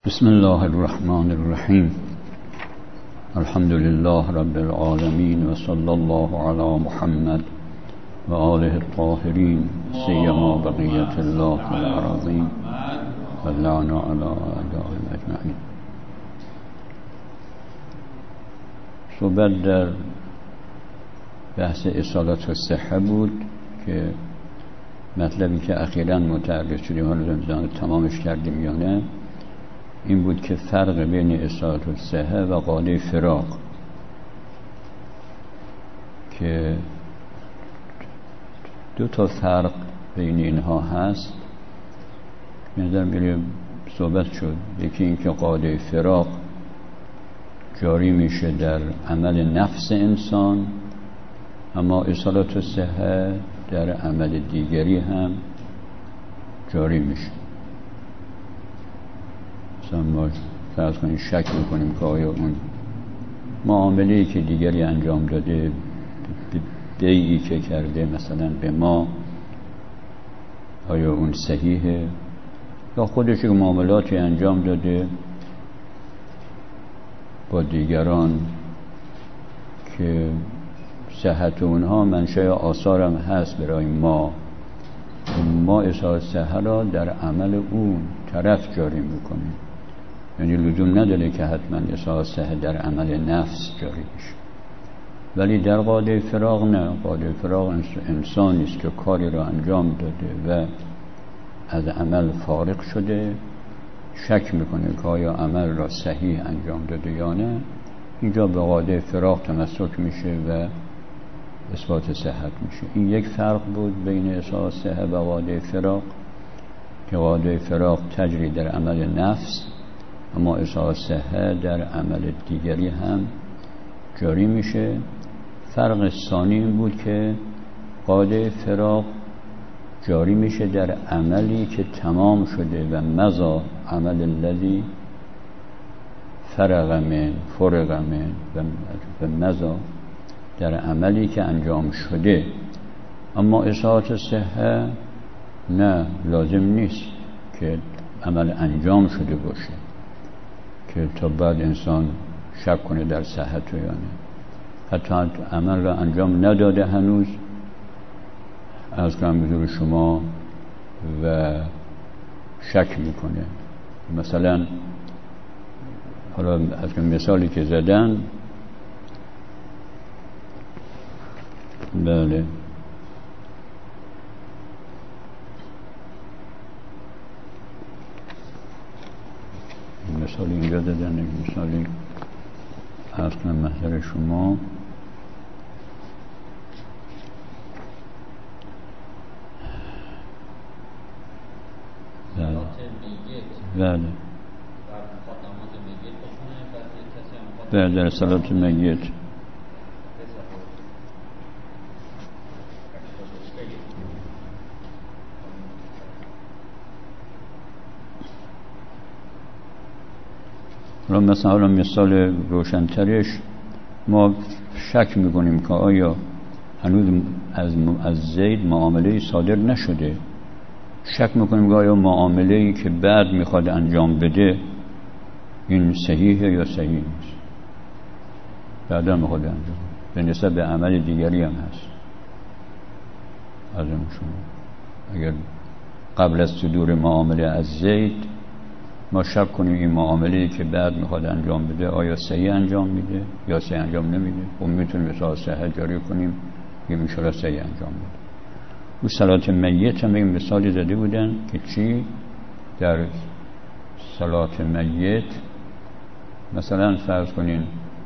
بسم الله الرحمن الرحیم. الحمد لله رب العالمین و صلی الله علی محمد و آله الطاهرین سیما بقیت الله فی الارضین و لعن علی اعدائهم اجمعین. صحبت در بحث اصالت و صحه بود که مطلبی که اخیراً متعرض شدیم، حالا نمی‌دونم تمامش کردیم یا نه، این بود که فرق بین اصالت و صحه و قاعده فراق که دو تا فرق بین اینها هست. نظر میریم صحبت شد. یکی این که قاعده فراق جاری میشه در عمل نفس انسان، اما اصالت و صحه در عمل دیگری هم جاری میشه. مثلا ما فرض کنیم شک میکنیم که آیا اون معامله‌ای که دیگری انجام داده، بیعی که کرده مثلا به ما، آیا اون صحیحه، یا خودش که معاملاتی انجام داده با دیگران که صحت اونها منشأ آثارم هست برای ما اصالت صحه را در عمل اون طرف جاری میکنیم. یعنی لزوم نداره که حتما اصالت صحه در عمل نفس جاری بشه. ولی در قاعده فراق نه. قاعده فراق انسانی است که کاری را انجام داده و از عمل فارغ شده، شک میکنه که آیا عمل را صحیح انجام داده یا نه. اینجا به قاعده فراق تمسک میشه و اثبات صحت میشه. این یک فرق بود بین اصالت صحه و قاعده فراق، که قاعده فراق تجری در عمل نفس، اما اصالت صحه در عمل دیگری هم جاری میشه. فرق ثانی این بود که قاعده فراق جاری میشه در عملی که تمام شده و مضا عمل الذی فرغ من و مضا در عملی که انجام شده. اما اصالت صحه نه، لازم نیست که عمل انجام شده باشه که تا بعد انسان شک کنه در صحت یا نه. حتی عمل را انجام نداده هنوز، از کنم بزرگ شما، و شک میکنه. مثلا حالا از مثالی که زدن، بله، مثالی اینجا دادن، مثالی از کنم محضر شما. بله بله در صلات میت. مثلا مثال روشنترش، ما شک میکنیم که آیا هنوز از زید معامله صادر نشده. شک میکنیم که آیا معامله‌ای که بعد میخواد انجام بده این صحیحه یا صحیح نیست. بعدا میخواد انجام به نسبت به عمل دیگری هم هست. از شما اگر قبل از صدور معامله از زید ما شک کنیم این معامله‌ای که بعد میخواد انجام بده آیا صحیح انجام میده یا صحیح انجام نمیده، و میتونیم مثلا صحت جاری کنیم که میشه صحیح انجام بده. و صلات میت هم این مثالی زده بودن که چی؟ در صلات میت مثلا فرض کنین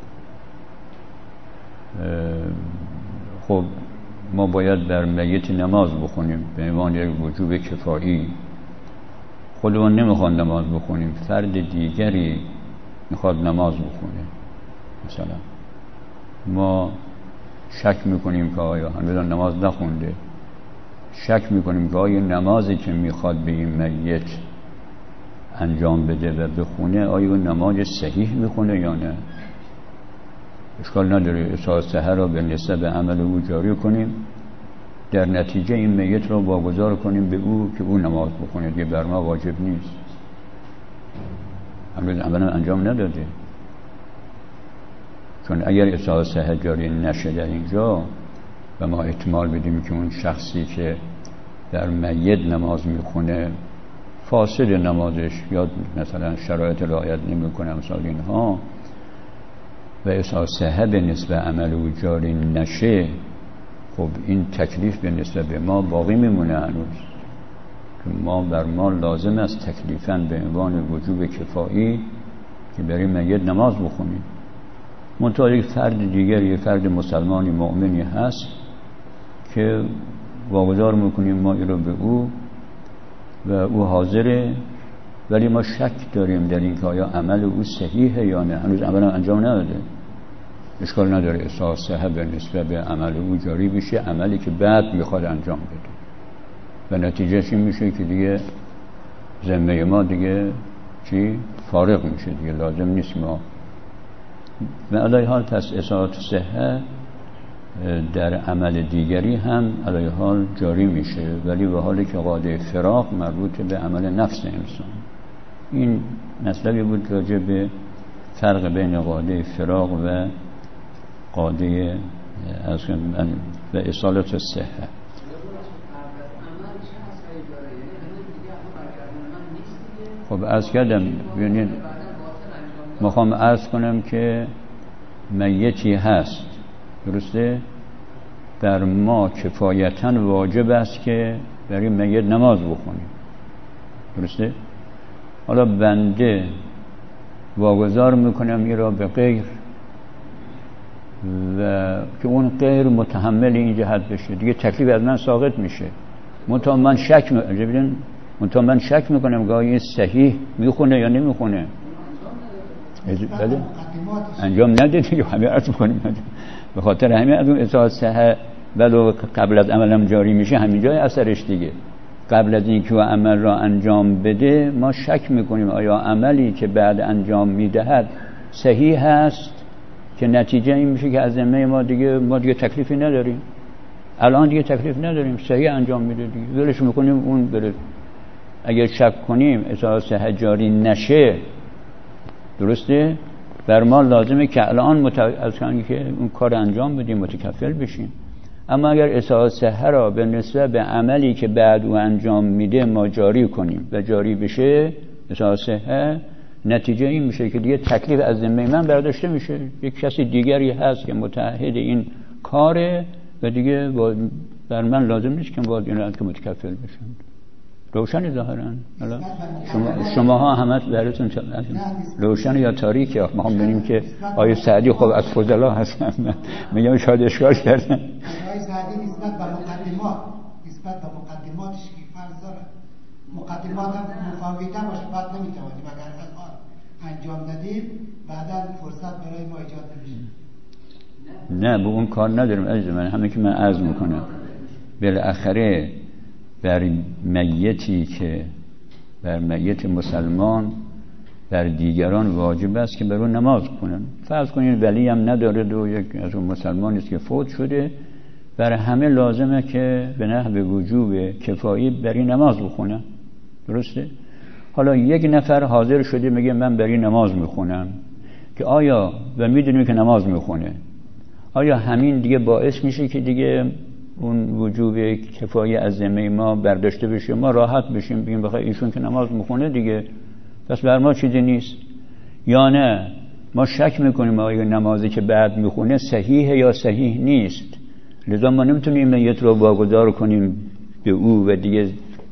خب ما باید بر میت نماز بخونیم به عنوان یک وجوب کفایی. خودمون نمیخواد نماز بخونیم، فرد دیگری میخواد نماز بخونه. مثلا ما شک میکنیم که آیا هنوز نماز نخونده، شک میکنیم که آیا نمازی که میخواد به این میت انجام بده و بخونه آیا نماز صحیح میخونه یا نه. اشکال نداره اصالت صحه را به نسبت به عمل او جاری کنیم، در نتیجه این میت را واگذار کنیم به او که او نماز بخونه، دیگه بر ما واجب نیست. هنوز عملا انجام نداده. چون اگر اصلاح صحت جاری نشه در اینجا و ما احتمال بدیم که اون شخصی که در میت نماز میخونه فاسد نمازش یا مثلا شرایط رعایت نمیکنه مثلا اینها و اصلاح صحت به نسبت عمل او جاری نشه، خب این تکلیف به نسبت به ما باقی میمونه هنوز که بر ما لازم است تکلیفاً به عنوان وجوب کفایی که برای میت نماز بخونیم. منتها یک فرد دیگر، یک فرد مسلمانی مؤمنی هست که واگذار میکنیم ما این رو به او و او حاضره، ولی ما شک داریم در این که آیا عمل او صحیحه یا نه، هنوز عمل انجام نداده. اشکال نداره اصلاح صحت به نسبت به عمل او جاری بشه، عملی که بعد میخواد انجام بده و نتیجهش این میشه که دیگه ذمه ما دیگه چی؟ فارغ میشه دیگه، لازم نیست ما. و علیه حال پس اصلاح صحت در عمل دیگری هم علیه حال جاری میشه، ولی به حالی که قاعده فراق مربوط به عمل نفس انسان. این مطلبی بود راجع به فرق بین قاعده فراق و قاعده و اصالت صحت. خب عرض کردم، ببینید میخوام عرض کنم که میتی هست، درسته؟ در ما کفایتاً واجب است که برای میت نماز بخونیم، درسته؟ حالا بنده واگذار میکنم این را به غیر و که اون غیر متحمل این جهت بشه، دیگه تکلیف از من ساقط میشه. منتها من شک میکنم که این صحیح میخونه یا نمیخونه. بله انجام نده دیگه، همه عرض میکنیم به خاطر همین از اون اصلاح صحت ولو قبل از عملم جاری میشه همینجای اثرش دیگه. قبل از اینکه عمل را انجام بده ما شک میکنیم آیا عملی که بعد انجام میدهد صحیح هست، که نتیجه این میشه که از ذمه ما دیگه تکلیفی نداریم. الان دیگه تکلیف نداریم، صحیح انجام میده دیگه، ولش میکنیم اون بره. اگر شک کنیم اصلاح صحت جاری نشه، درسته؟ بر ما لازمه که الان از که اون کار انجام بدیم، متکفل بشیم. اما اگر اصلاح صحت را به نسبت به عملی که بعد او انجام میده ما جاری کنیم و جاری بشه اصلاح صحت، نتیجه این میشه که دیگه تکلیف از ذمه من برداشته میشه، یک کسی دیگری هست که متعهد این کاره و دیگه بر من لازم نیست که باید این که متکفل بشم. روشنی ظاهراً شما ها همه براتون روشن یا تاریکی؟ ما هم ببینیم که آیه سعدی خب از فضلا هستن، میگم شاید اشکال کردن. آیه سعدی نسبت به مقدماتش که فرض داره، مقدمات هم مفاوضه باشه، بعد نمیتوانیم اگر الان انجام ندیم بعدا فرصت برای ما ایجاد نمیشه. نه به اون کار نداریم عزیز من، همه که من عرض میکنم بالاخره بر میتی که بر میت مسلمان بر دیگران واجب است که بر اون نماز کنن. فرض کنین ولی هم نداره و یک از اون مسلمانی است که فوت شده، بر همه لازمه که به نحو وجوب کفایی بر این نماز بخونن، درسته؟ حالا یک نفر حاضر شده میگه من بر این نماز میخونم، که آیا و میدونیم که نماز میخونه، آیا همین دیگه باعث میشه که دیگه اون وجوب کفایه از ذمه ما برداشته بشه، ما راحت بشیم بگیم بخواه ایشون که نماز میخونه دیگه پس بر ما چیزی نیست؟ یا نه ما شک میکنیم آیا نمازی که بعد میخونه صحیحه یا صحیح نیست، لذا ما نمیتونیم میت رو واگذار کنیم به او و دیگه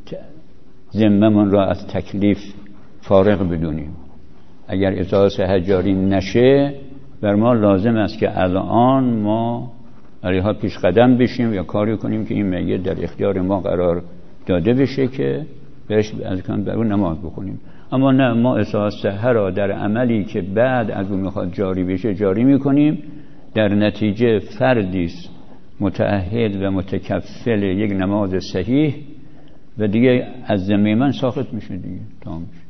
ذمه من را از تکلیف فارغ بدونیم. اگر اصلاح صحت جاری نشه بر ما لازم است که الان ما علیها پیش قدم بشیم یا کاری کنیم که این میت در اختیار ما قرار داده بشه که برش از کن بر اون نماز بخونیم. اما نه، ما اصلاح صحت را در عملی که بعد از اون میخواد جاری بشه جاری میکنیم، در نتیجه فردی متعهد و متکفل یک نماز صحیح و دیگه از ذمه من ساقط میشه دیگه، تمام میشه.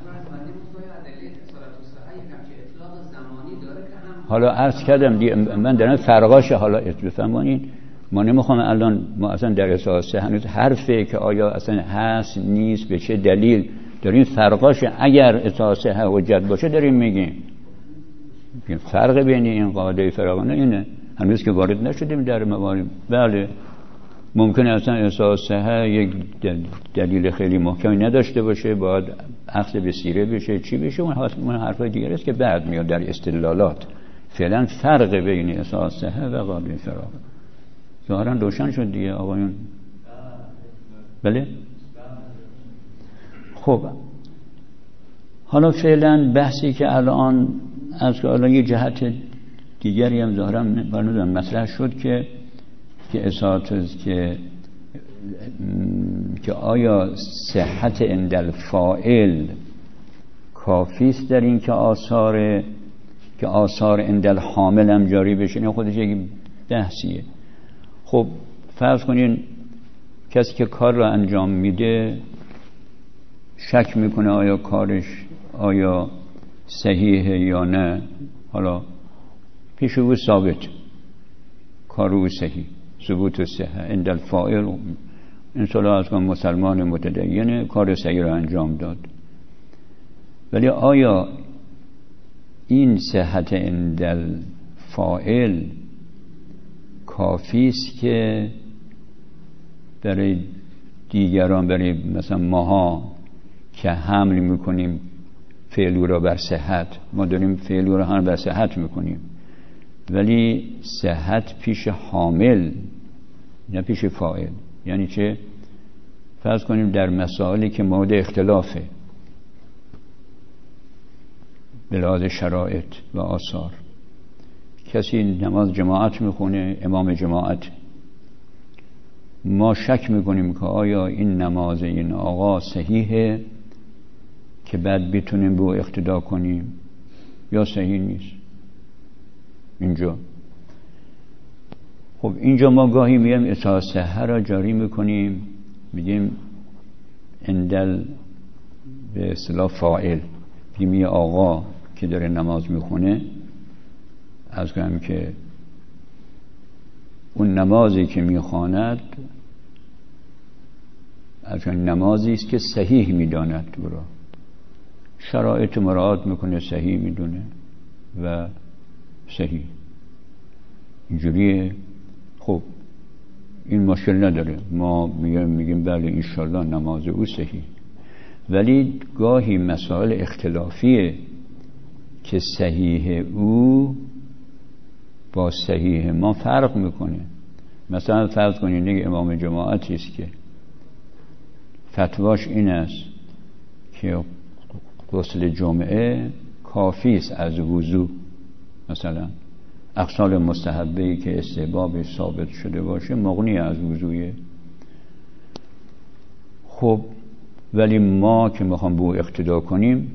حالا عرض کردم دیگه، من دارم فرقاش حالا بفهمونین، ما نمیخوام الان ما اصلا در اصلاح صحت هنوز حرفه که آیا اصلا هست نیست به چه دلیل داریم فرقاش اگر اساس حجت باشه داریم میگیم فرق بین این قاعده فراوانه اینه. هنوز که وارد نشدیم در موارد. بله ممکنه اصلا اساس صحت یک دلیل خیلی محکمی نداشته باشه، باید اخذ به سیره بشه، چی بشه، اون حرفای دیگه است که بعد میاد در استدلالات. فعلا فرق بین اساس صحت و قاعده فراوانه ظاهرا روشن شد دیگه آقایون. بله خب حالا فعلا بحثی که الان از الان یه جهت دیگری هم ظاهرا مطرح شد که اساس که آیا صحت عند الفاعل کافی است در این که آثار عند الحامل هم جاری بشه؟ این خودش یک بحثیه. خب فرض کنین کسی که کار را انجام میده شک میکنه آیا کارش آیا صحیحه یا نه، حالا پیش او ثابت کار او صحیح، ثبوت صحت عند الفاعل، این صلاح از کن مسلمان متدین کار صحیح را انجام داد. ولی آیا این صحت عند الفاعل کافی است که برای دیگران، برای مثلا ماها که حمل میکنیم فعل را بر صحت، ما داریم فعل را هم بر صحت میکنیم ولی صحت پیش حامل نه پیش فاعل. یعنی چه؟ فرض کنیم در مسائلی که مورد اختلافه به لحاظ شرایط و آثار، کسی نماز جماعت میخونه، امام جماعت، ما شک میکنیم که آیا این نماز این آقا صحیحه که بعد بتونیم به او اقتدا کنیم یا صحیح نیست. اینجا ما گاهی میگیم اساس صحت را جاری میکنیم، میگیم اندل به اصطلاح فاعل، میگیم یه آقا که داره نماز میخونه، از کنم که اون نمازی که میخواند از کنم نمازی است که صحیح میداند، برو شرایط مراعات میکنه، صحیح میدونه و صحیح اینجوریه. خب این مشکل نداره، ما میگیم بله انشالله نماز او صحیح. ولی گاهی مسائل اختلافیه که صحیح او با صحیح ما فرق میکنه. مثلا فرض کنید یک امام جماعتی است که فتواش این است که غسل جمعه کافی است از وضو، مثلا اقسال مستحبه‌ای که استحبابش ثابت شده باشه مغنی از وضوئه. خب ولی ما که میخوام به او اقتدا کنیم،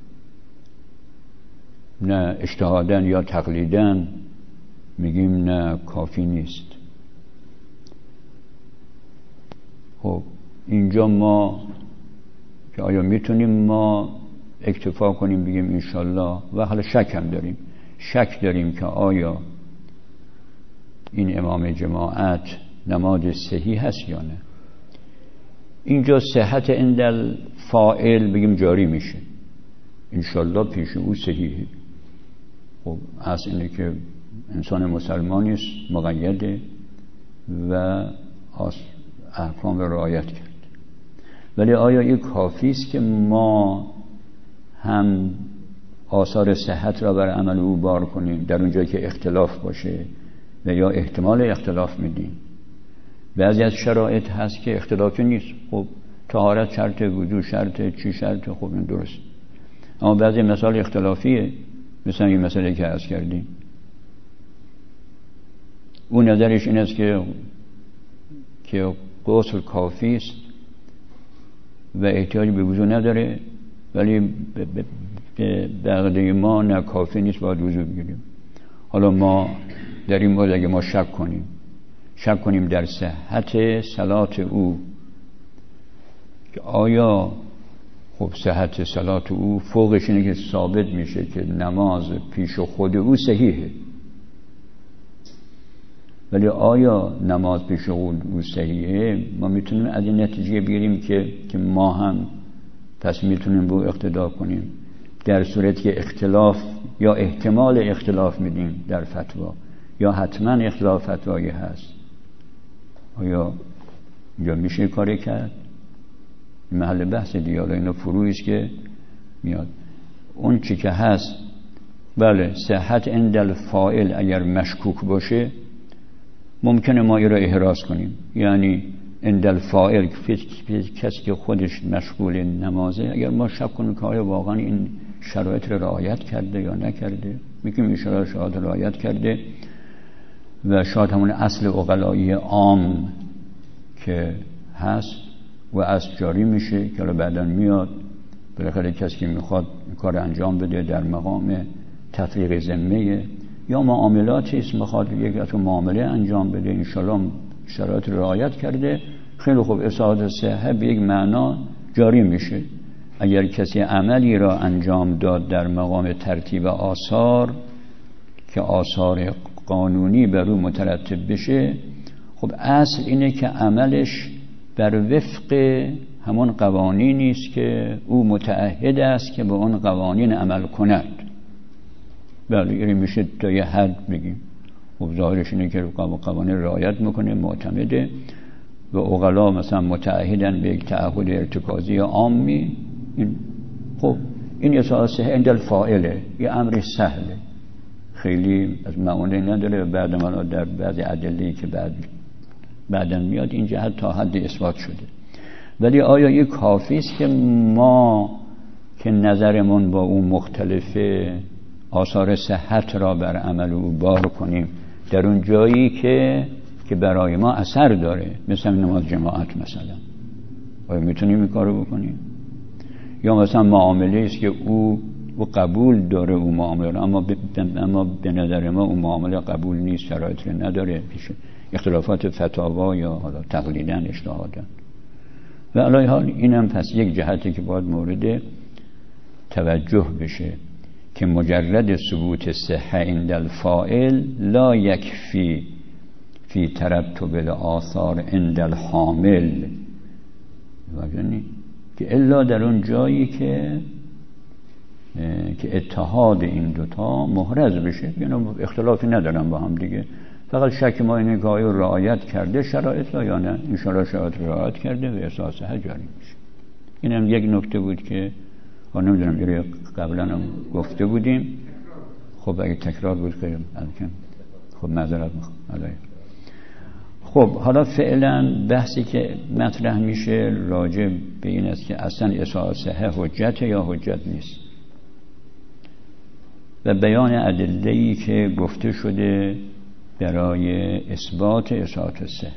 نه اجتهادن یا تقلیدن میگیم نه کافی نیست. خب اینجا ما که آیا میتونیم ما اکتفا کنیم بگیم انشالله، و حالا شک هم داریم، شک داریم که آیا این امام جماعت نماز صحیح هست یا نه. اینجا صحت عند الفاعل بگیم جاری میشه، انشالله پیش او صحیحه. خب اصل اینه که انسان مسلمانی است، مقیده و احکام را رعایت کرد. ولی آیا این کافی است که ما هم آثار صحت را بر عمل او بار کنیم در اونجایی که اختلاف باشه و یا احتمال اختلاف میدیم؟ بعضی از شرایط هست که اختلافی نیست، خب طهارت شرط، وضو شرط، چی شرط، خب این درست. اما بعضی مسائل اختلافیه، مثلا این مسئله که عرض کردیم، اون نظرش این است که غسل کافی است و احتیاج به وضو نداره، ولی به عقیده ما نه کافی نیست، باید وضو بگیریم. حالا ما در این مورد اگه ما شک کنیم در صحت صلات او، که آیا خب صحت صلات او فوقش اینه که ثابت میشه که نماز پیش خود او صحیحه، ولی آیا نماز پیش او صحیحه، ما میتونیم از این نتیجه بگیریم که ما هم پس میتونیم به او اقتدا کنیم. در صورتی که اختلاف یا احتمال اختلاف میدیم در فتوا یا حتما اختلاف فتوایی هست، آیا اینجا میشه کاری کرد؟ محل بحث دیگه. اینا فروعی است که میاد. اون چی که هست بله صحت عند الفاعل اگر مشکوک باشه ممکنه ما این را احراز کنیم، یعنی عند الفاعل کسی که خودش مشغول نمازه اگر ما شک کنیم که آیا واقعا این شرایط را رعایت کرده یا نکرده، میگیم این شرایط رعایت کرده و شاید همون اصل عقلایی عام که هست و اصل جاری میشه که بعداً میاد. بالاخره کسی که میخواد کار انجام بده در مقام تطبیق ذمه یا معاملاتی است، میخواد یک معامله انجام بده، انشالله شرایط رعایت کرده، خیلی خوب اصالت صحه به یک معنا جاری میشه. اگر کسی عملی را انجام داد در مقام ترتیب آثار که آثار قانونی بر او مترتب بشه، خب اصل اینه که عملش بر وفق همون قوانینی است که او متعهد است که به اون قوانین عمل کند. بله این میشه تا یه حد بگیم. خب ظاهرش اینه که قوانین رعایت میکنه، معتمده و عقلا مثلا متعهدن به یک تعهد ارتکازی عامی. خب این اساسه عند الفاعله، یه امر سهله، خیلی از معانی نداره. بعد ما در بعضی ادله‌ای که بعداً میاد این جهت تا حد اثبات شده. ولی آیا یک کافی است که ما که نظرمون با اون مختلفه آثار صحت را بر عمل او بار کنیم در اون جایی که برای ما اثر داره، مثل نماز جماعت مثلا؟ آیا میتونیم این کارو بکنیم؟ یا مثلا معامله است که او قبول داره اون معامله، اما به نظر ما اون معامله قبول نیست، شرایط نداره، پیش اختلافات فتاوا یا حالا تقلیدن اجتهادن. و علی حال اینم پس یک جهتی که باید مورد توجه بشه که مجرد ثبوت صحه عند الفاعل لا یکفی فی ترتب الاثار عند الحامل، که الا در اون جایی که اتحاد این دوتا محرز بشه، یعنی اختلافی ندارن با هم دیگه، فقط شک ما اینه که آیا رعایت کرده شرایط را یا نه. انشاءالله شرایط رعایت کرده و احساسه جاری میشه. این هم یک نکته بود که نمیدونم یه قبلا هم گفته بودیم. خب اگه تکرار بود که خب معذرت میخوام. خب حالا فعلا بحثی که مطرح میشه راجع به این است که اصلا احساسه حجت یا حجت نیست و بیان ادله‌ای که گفته شده برای اثبات اصالت صحه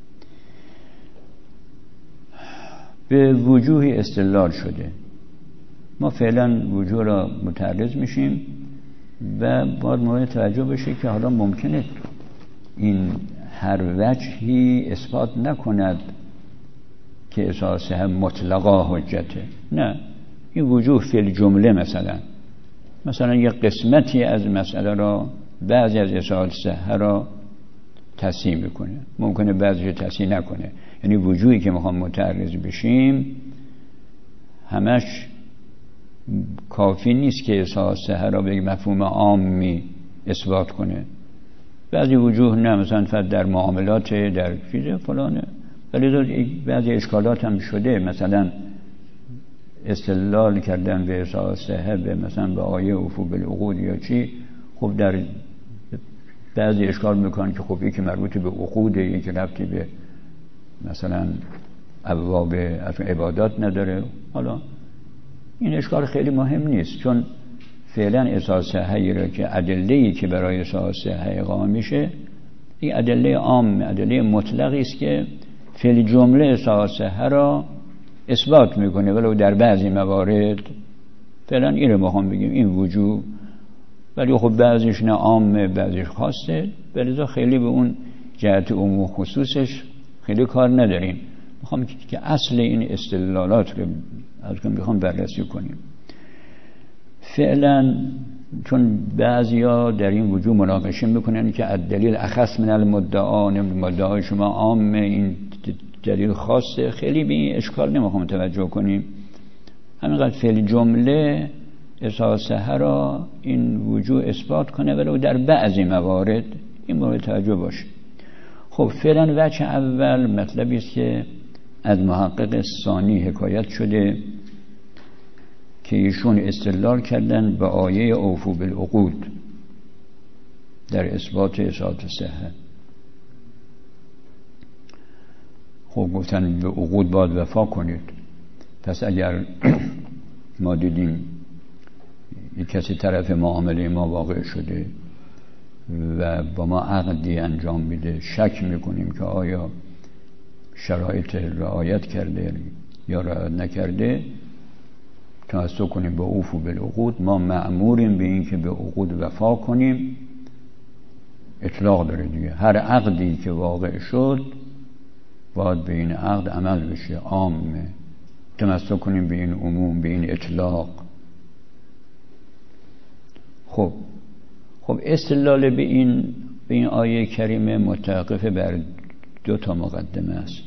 به وجوهی استدلال شده. ما فعلا وجوه را متعرض میشیم و باید مورد توجه بشه که حالا ممکنه این هر وجهی اثبات نکند که اصالت صحه مطلقا حجته. نه، این وجوه فی الجمله مثلا یک قسمتی از مسئله را بعضی از اصالت صحه را تصحیح میکنه، ممکنه بعضیش تصحیح نکنه. یعنی وجوهی که میخوام متعرض بشیم همش کافی نیست که اصالت صحه را به یک مفهوم عامی اثبات کنه. بعضی وجوه نه، مثلا در معاملات در چیز فلانه، ولی بعضی اشکالات هم شده. مثلا استدلال کردن به اصالت صحه به مثلا به آیه اوفوا بالعقود یا چی، خب در بعضی اشکال میکنن که خب یکی مربوط به عقوده، یکی ربطی به مثلا ابواب عبادات نداره. حالا این اشکال خیلی مهم نیست، چون فعلا اصالت صحه را که ادله‌ای که برای اصالت صحه اقامه میشه این ادله عام، ادله مطلقی است که فعل جمله اصالت صحه را اثبات میکنه، ولو در بعضی موارد. فعلا این رو میخوام بگیم این وجوه، ولی خب بعضیش نه عامه بعضیش خاصه، ولی خیلی به اون جهت عموم خصوصش خیلی کار نداریم. میخوام که اصل این استدلالات رو میخوام بررسی کنیم. فعلا چون بعضیا در این وجوه مناقشه میکنن که الدلیل اخص من المدعای شما عامه، این دلیل خاصه، خیلی به این اشکال نمیخوام توجه کنیم. همینقدر فعل جمله اصحاح صحه را این وجوه اثبات کنه، ولو در بعضی موارد این مورد توجه باشه. خب فعلا وجه اول مطلبی است که از محقق ثانی حکایت شده که ایشون استدلال کردن به آیه اوفوا بالعقود در اثبات اصحاح صحه. خب گفتن به عقود باید وفا کنید. پس اگر ما دیدیم یک کسی طرف معامله ما واقع شده و با ما عقدی انجام میده، شک میکنیم که آیا شرایط رعایت کرده یا رعایت نکرده، تمسک کنیم به اوفوا بالعقود. ما مأموریم به این که به عقود وفا کنیم. اطلاق داره دیگه، هر عقدی که واقع شد باید به این عقد عمل بشه، عامه. تمسک کنیم به این عموم، به این اطلاق. خب استدلال به این آیه کریمه متوقف بر 2 مقدمه است.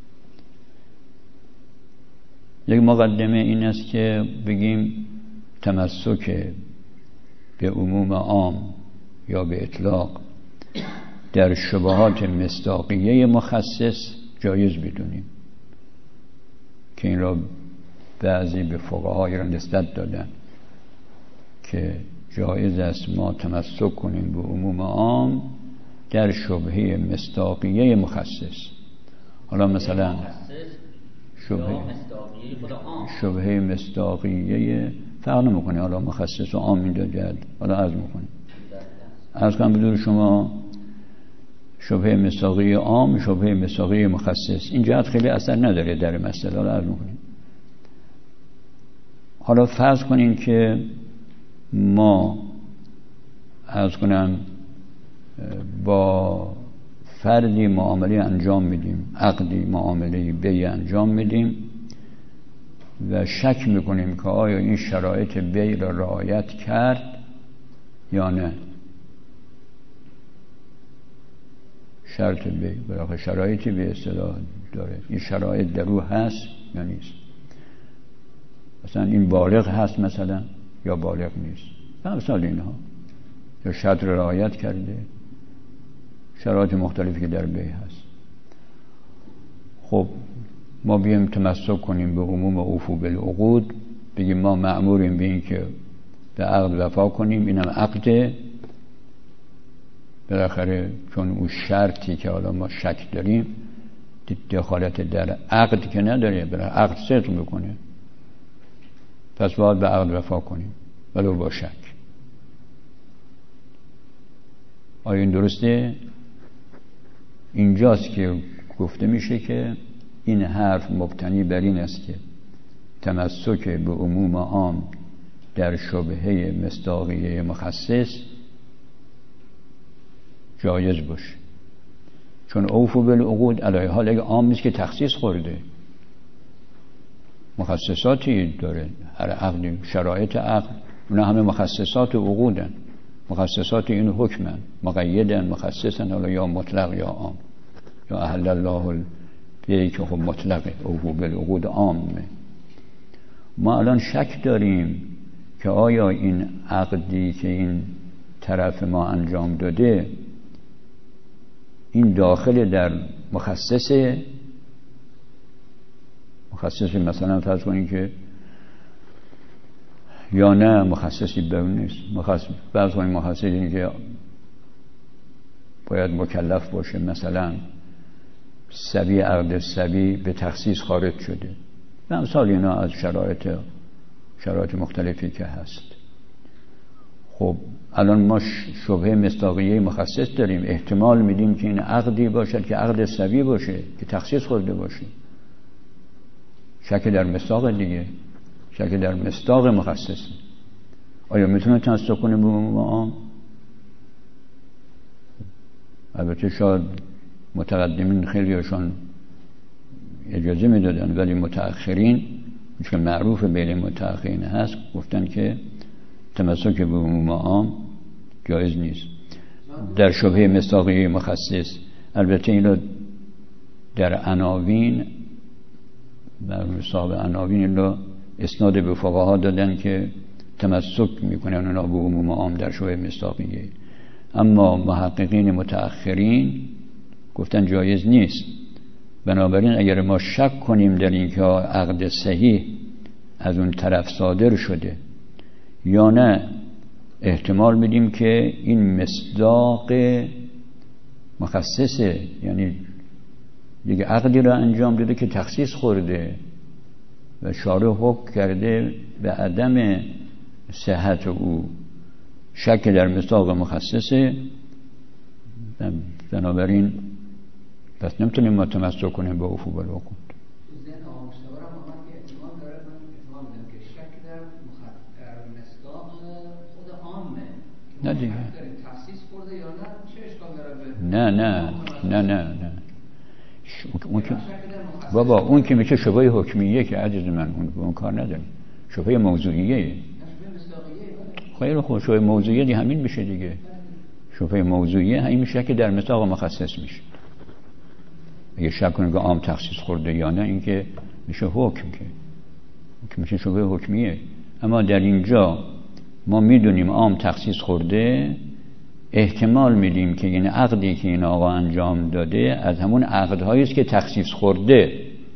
یک مقدمه این است که بگیم تمسک به عموم عام یا به اطلاق در شبهات مصداقیه مخصص جایز بدونیم، که این را بعضی به فقهای را نسبت دادن که جایز است ما تمسک کنیم به عموم عام در شبهه مصداقیه مخصص. حالا مثلا شبهه مصداقیه فرق نمیکنه، حالا مخصص و عام این دو جهت حالا عرض میکنیم. عرض کنم بدون شما شبهه مصداقیه عام، شبهه مصداقیه مخصص، این جهت خیلی اثر نداره در مسئله. حالا عرض میکنیم. حالا فرض کنین که ما عرض کنم با فردی معامله انجام میدیم، عقدی معامله بیع انجام میدیم و شک میکنیم که آیا این شرایط بیع را رعایت کرد یا نه. شرط بیع برای شرایطی به اصطلاح داره، این شرایط در او هست یا نیست. مثلا این بالغ هست مثلا یا بالغ نیست، مثلا اینها، یا شرط را رعایت کرده، شرایط مختلفی که در بیع هست. خب ما بیایم تمسک کنیم به عموم اوفوا بالعقود، بگیم ما مأموریم به این که به عقد وفا کنیم، اینم عقده. بالاخره چون اون شرطی که حالا ما شک داریم دخالت در عقد که نداره، برای عقد صدق میکنه، پس باید به عقد وفا کنیم ولو با شک. آیا این درسته؟ اینجاست که گفته میشه که این حرف مبتنی بر این است که تمسک به عموم عام در شبهه مصداقیه مخصص جایز باشه، چون اوفوا بالعقود علیه حال اگه عام نیست که تخصیص خورده، مخصصاتی داره. هر عقد، شرایط عقد، اونا همه مخصصات و عقودن، مخصصات این حکمن، مقیدن، مخصصن، حالا یا مطلق یا عام، یا احل الله البیع که خب مطلقه، اوفوا بالعقود عامه. ما الان شک داریم که آیا این عقدی که این طرف ما انجام داده این داخل در مخصصه مثلا فرض کنید که یا نه مخصصی به اون نیست. فرض کنید مخصص اینه که باید مکلف باشه، مثلا سبی، عقد سبی به تخصیص خارج شده، و امثال اینا از شرایط مختلفی که هست. خب الان ما شبهه مصداقیه مخصص داریم، احتمال میدیم که این عقدی باشد که عقد سبی باشه که تخصیص خورده باشه. شک در مصداق دیگه، شک در مصداق مخصص. آیا میتونه تمسک کنه به عموم عام؟ البته شاید متقدمین خیلیشون اجازه میدادن، ولی متأخرین که معروف بین متأخرین هست گفتن که تمسک به عموم عام جایز نیست در شبهه مصداقیه مخصص. البته این رو در عناوین، در صاحب عناوین این رو اسناد به فقها دادن که تمسک میکنن اونا به عموم عام در شبهه مصداقیه، اما محققین متأخرین گفتن جایز نیست. بنابراین اگر ما شک کنیم در اینکه عقد صحیح از اون طرف صادر شده یا نه، احتمال میدیم که این مصداق مخصصه، یعنی دیگه عقدی را انجام داده که تخصیص خورده و شارع حکم کرده به عدم صحت او. شک در مصداق مخصصه، بنابراین پس نمیتونیم ما تمسک کنیم به عفو بالعقود. نه دیگه نه بابا اون که میشه شبهه حکمیه که عزیز من اون کار نداریم، شبهه موضوعیه. خیلی خوب، شبهه موضوعیه دی همین میشه دیگه. شبهه موضوعیه همین میشه که در مصداق مخصص میشه. اگه شک کنیم که عام تخصیص خورده یا نه، این که میشه حکم، که میشه شبهه حکمیه. اما در اینجا ما میدونیم عام تخصیص خورده، احتمال میدیم که این عقدی که این آقا انجام داده از همون عقدهایی است که تخصیص خورده،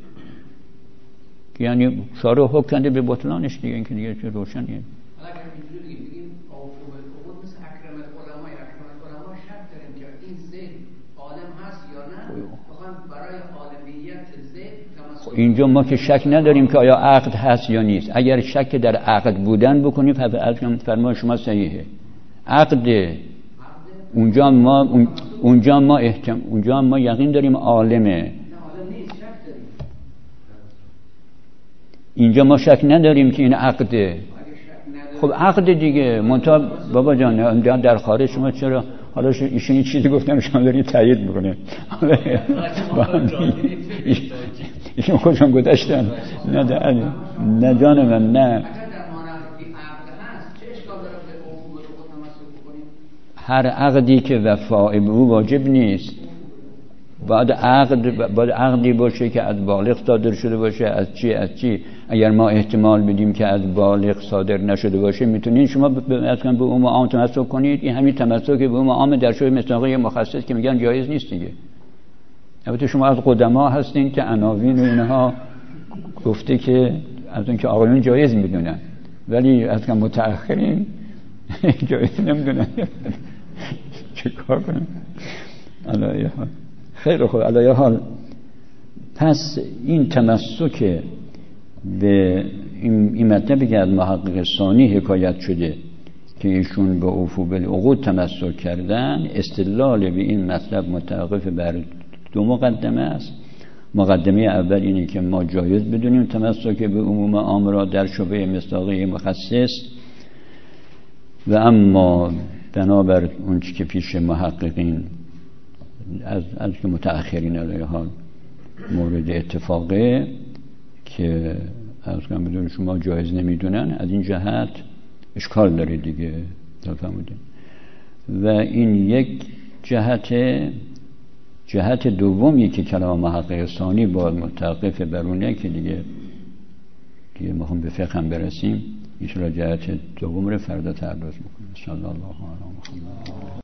یعنی شارع حکم کرده به بطلانش دیگه. این که دیگه چه روشنیه. اگر اینجوری بگیم عفو بالعقود مثل اکرم العلماء شک داریم که این زید عالم هست یا نه، بخوام برای عالمیت زید تمسک. اینجا ما که شک نداریم که آیا عقد هست یا نیست. اگر شک در عقد بودن بکنیم فرمان شما صحیحه. عقد اونجا ما یقین داریم عالمه. اینجا ما شک نداریم که این عقده. خب عقد دیگه منتها بابا جان در خارج شما چرا حالا ایشون این چیزی گفتن شما دارید تایید میکنه. ایشون خودشون گذاشتن. نه جان من، نه. هر عقدی که وفاء به او واجب نیست، باید عقدی باشه که از بالغ صادر شده باشه. از چی؟ اگر ما احتمال بدیم که از بالغ صادر نشده باشه، میتونین شما به عموم عام تمسک کنید. این همین تمسک به عموم عام در شبهه مصداقیه مخصص که میگن جایز نیست دیگه. البته شما از قدما هستین که عناوین و اینها گفته که از اون که آقایون جایز میدونن، ولی از که متأخرین جایز نمیدونن. چه کار کنیم؟ علایه حال خیلی خوب. علایه حال پس این تمسک به این مطلبی که از محقق ثانی حکایت شده که ایشون به عفو بالعقود تمسک کردن، استدلال به این مطلب متوقف بر دو مقدمه است. مقدمه اول اینه که ما جایز بدونیم تمسک به عموم عام را در شبهه مصداقیه مخصص، و اما بنابر اون چی که پیش محققین از که متأخرین علیه حال مورد اتفاقه که از کنم بدون شما جایز نمیدونن، از این جهت اشکال داره دیگه. فهمیدین؟ و این یک جهت دومی که کلام محقق ثانی باید متوقف برونه که دیگه ما هم به فقه هم برسیم. ان شاء الله جهت دوم رو فردا تعرض میکنیم. صلی الله علیه و محمد.